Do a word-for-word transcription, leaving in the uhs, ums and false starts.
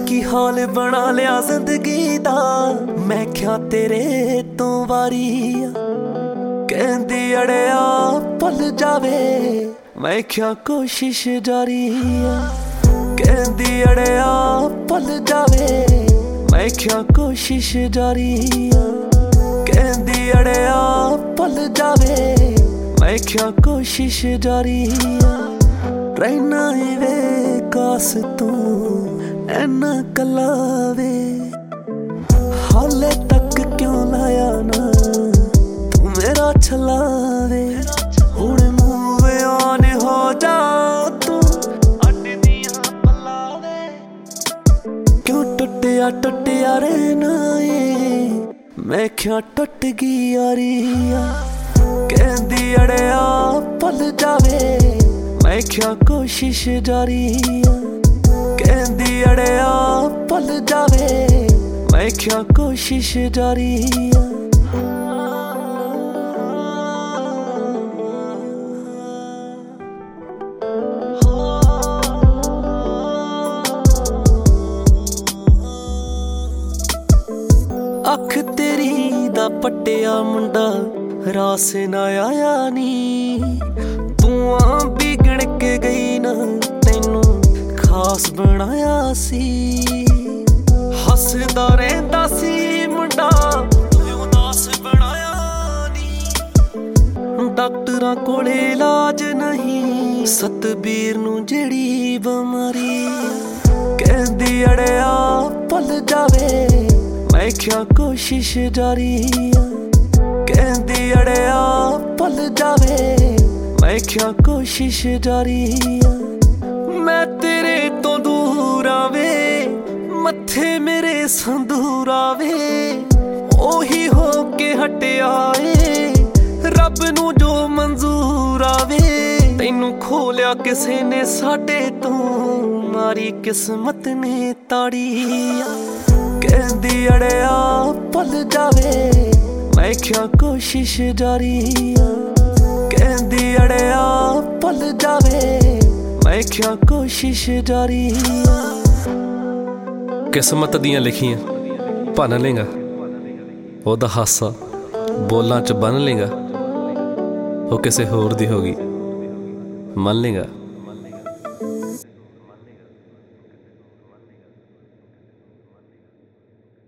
की हाल बना लिया जिंदगी दा। मैं क्या तेरे तो वारी कहंदी अड़िया पल जावे, मैं क्या कोशिश जारी कहंदी अड़िया पल जावे, मैं क्या कोशिश जारी कहंदी अड़िया पल जावे, मैं क्या कोशिश जारी। रहना ही वे कास तू ऐना कलावे, हाले तक क्यों लाया ना तू मेरा छलावे। हुण मूव ऑन हो जा तू अड्डियां पलावे, क्यों टुटिया टुटिया रहना है, मैं क्या टुट गई यारिया कहंदी अड़िया पल जावे, मैं क्या कोशिश जारी कहंदी अड़िया पल जावे, मैं क्या कोशिश जारी। अख तेरी दा पट्टिया मुंडा रास ना आया नी, तू आ बिगड़ के गई ना तैनू खास बनाया सी। हसदा रहंदा सी मुंडा तू उदास बनाया नी। डॉक्टरां कोले इलाज नहीं सतबीर नू जेड़ी बमारी कहंदी अड़िया पल जावे, मैं क्या कोशिश जारी कहंदी अड़िया पल जावे, मैं क्या कोशिश जारी। मैं तेरे तो दूर आवे मत्थे मेरे संदूर आवे, ओही हो के हटिया ए रब नू जो मंजूर आवे। तैनू खोलिया किसे ने साडे तो मारी किस्मत ने ताड़ी कहंदी अड़िया पल जावे, मैं क्या कोशिश जारी कहंदी अड़िया पल जावे, मैं क्या कोशिश जारी। किस्मत दियां लिखियां भन लेंगा, ओदा हासा बोलां च बन लेंगा, वो किसे होर दी होगी मन लेंगा।